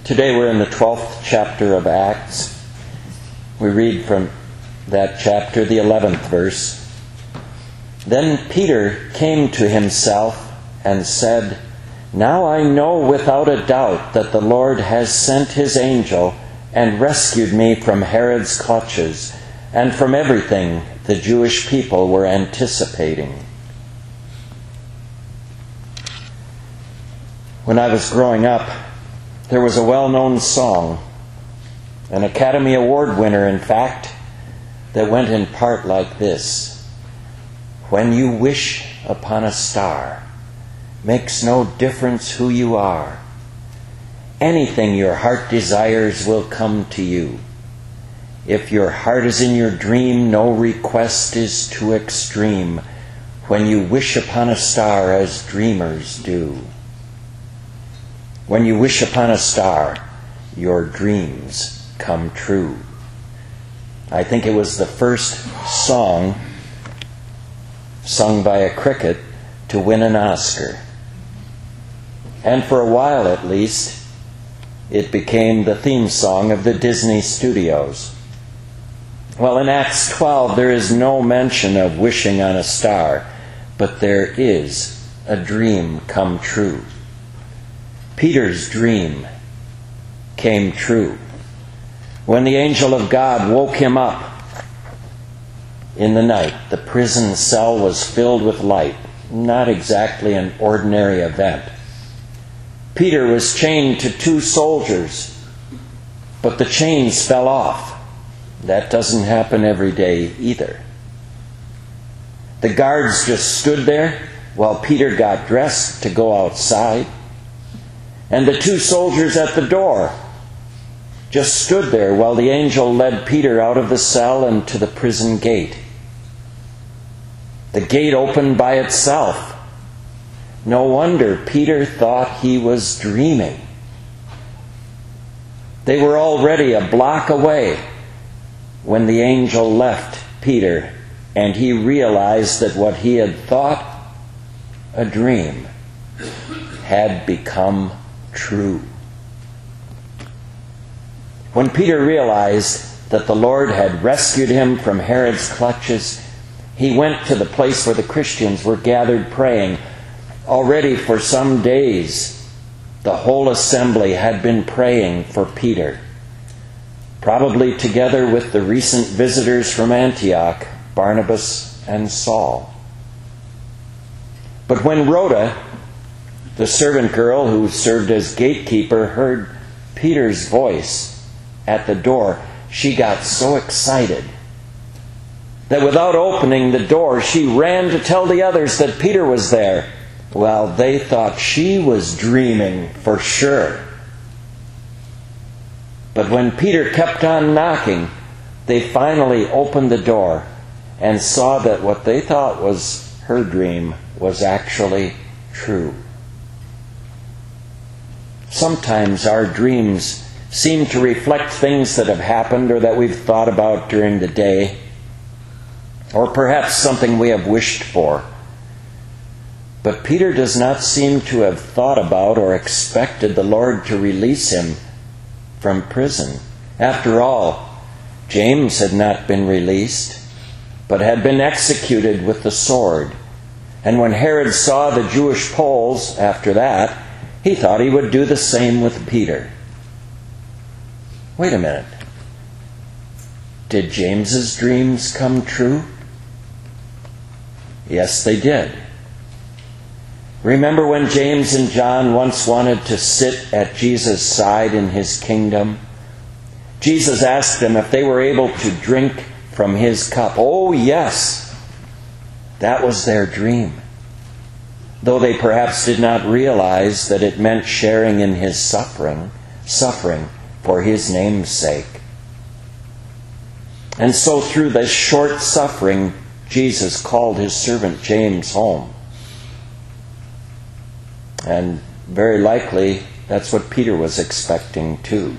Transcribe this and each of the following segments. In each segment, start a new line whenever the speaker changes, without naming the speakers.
Today we're in the 12th chapter of Acts. We read from that chapter, the 11th verse. Then Peter came to himself and said, "Now I know without a doubt that the Lord has sent his angel and rescued me from Herod's clutches and from everything the Jewish people were anticipating." When I was growing up, there was a well-known song, an Academy Award winner, in fact, that went in part like this: "When you wish upon a star, makes no difference who you are. Anything your heart desires will come to you. If your heart is in your dream, no request is too extreme. When you wish upon a star as dreamers do." When you wish upon a star, your dreams come true. I think it was the first song sung by a cricket to win an Oscar. And for a while at least, it became the theme song of the Disney studios. Well, in Acts 12, there is no mention of wishing on a star, but there is a dream come true. Peter's dream came true when the angel of God woke him up in the night. The prison cell was filled with light, not exactly an ordinary event. Peter was chained to 2 soldiers, but the chains fell off. That doesn't happen every day either. The guards just stood there while Peter got dressed to go outside. And the 2 soldiers at the door just stood there while the angel led Peter out of the cell and to the prison gate. The gate opened by itself. No wonder Peter thought he was dreaming. They were already a block away when the angel left Peter, and he realized that what he had thought a dream had become true. When Peter realized that the Lord had rescued him from Herod's clutches, he went to the place where the Christians were gathered praying. Already for some days, the whole assembly had been praying for Peter, probably together with the recent visitors from Antioch, Barnabas and Saul. But when Rhoda, the servant girl who served as gatekeeper, heard Peter's voice at the door, she got so excited that without opening the door, she ran to tell the others that Peter was there. Well, they thought she was dreaming for sure. But when Peter kept on knocking, they finally opened the door and saw that what they thought was her dream was actually true. Sometimes our dreams seem to reflect things that have happened or that we've thought about during the day, or perhaps something we have wished for. But Peter does not seem to have thought about or expected the Lord to release him from prison. After all, James had not been released, but had been executed with the sword. And when Herod saw the Jewish Poles after that, he thought he would do the same with Peter. Wait a minute. Did James's dreams come true? Yes, they did. Remember when James and John once wanted to sit at Jesus' side in his kingdom? Jesus asked them if they were able to drink from his cup. Oh, yes. That was their dream, though they perhaps did not realize that it meant sharing in his suffering for his name's sake. And so through this short suffering, Jesus called his servant James home. And very likely, that's what Peter was expecting too.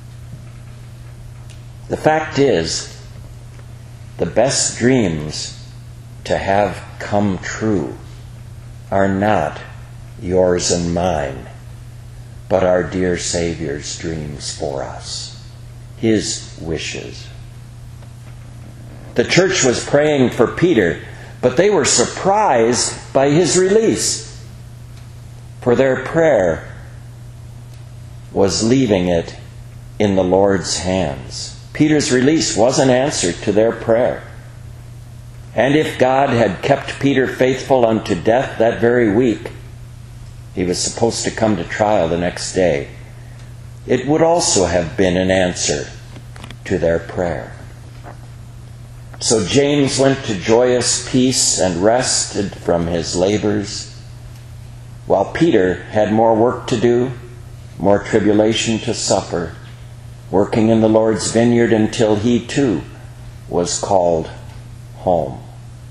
The fact is, the best dreams to have come true are not yours and mine, but our dear Savior's dreams for us, his wishes. The church was praying for Peter, but they were surprised by his release, for their prayer was leaving it in the Lord's hands. Peter's release was an answer to their prayer. And if God had kept Peter faithful unto death that very week, he was supposed to come to trial the next day, it would also have been an answer to their prayer. So James went to joyous peace and rested from his labors, while Peter had more work to do, more tribulation to suffer, working in the Lord's vineyard until he too was called home.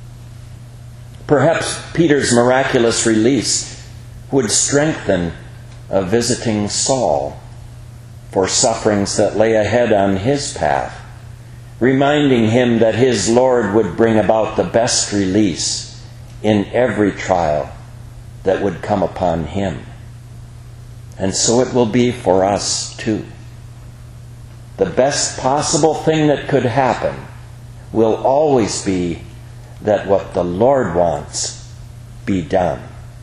Perhaps Peter's miraculous release would strengthen a visiting Saul for sufferings that lay ahead on his path, reminding him that his Lord would bring about the best release in every trial that would come upon him. And so it will be for us too. The best possible thing that could happen will always be that what the Lord wants be done.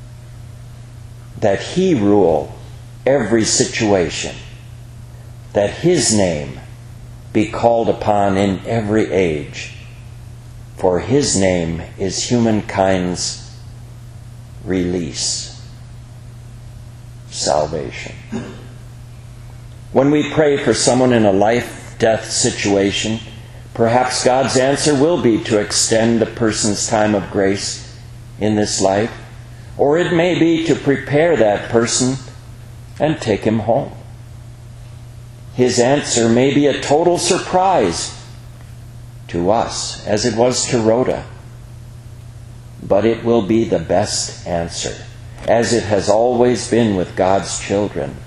That he rule every situation. That his name be called upon in every age. For his name is humankind's release, salvation. When we pray for someone in a life-death situation, perhaps God's answer will be to extend a person's time of grace in this life, or it may be to prepare that person and take him home. His answer may be a total surprise to us, as it was to Rhoda, but it will be the best answer, as it has always been with God's children.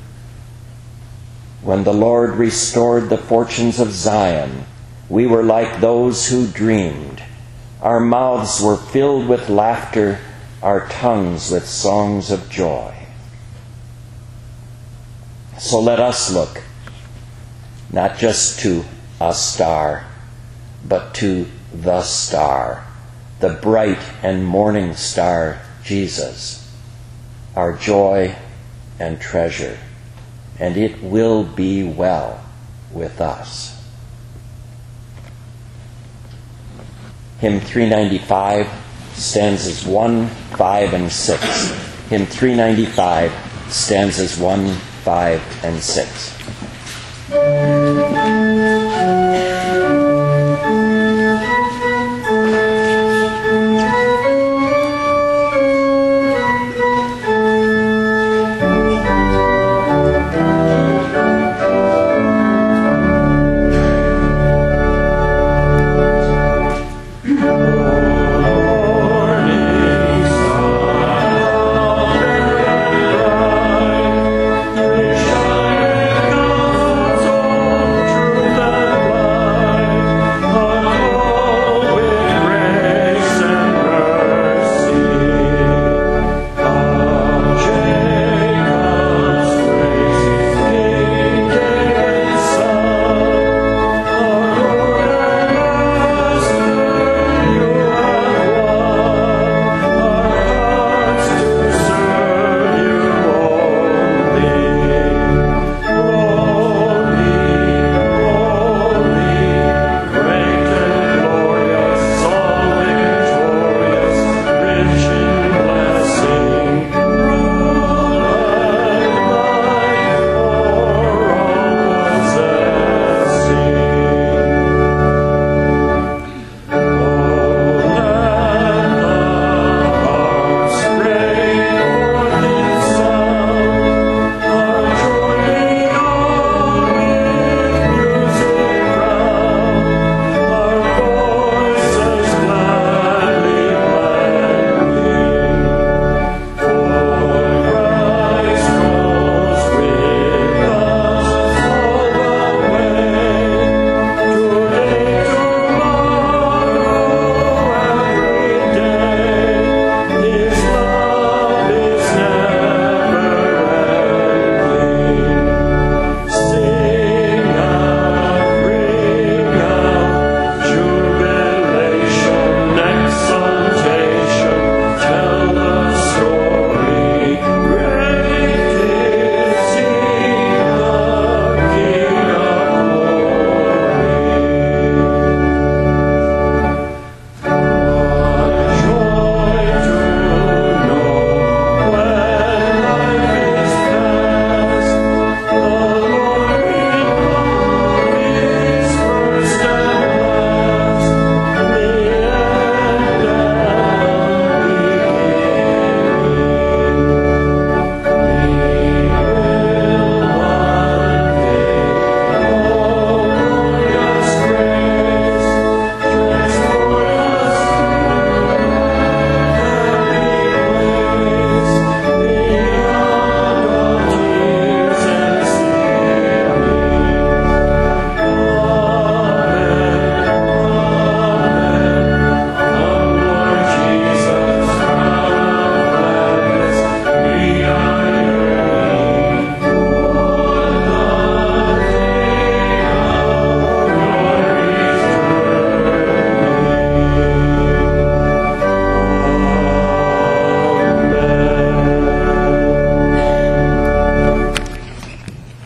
When the Lord restored the fortunes of Zion, we were like those who dreamed. Our mouths were filled with laughter, our tongues with songs of joy. So let us look, not just to a star, but to the star, the bright and morning star, Jesus, our joy and treasure. And it will be well with us. Hymn 395, stanzas 1, 5, and 6. Hymn 395, stanzas 1, 5, and 6.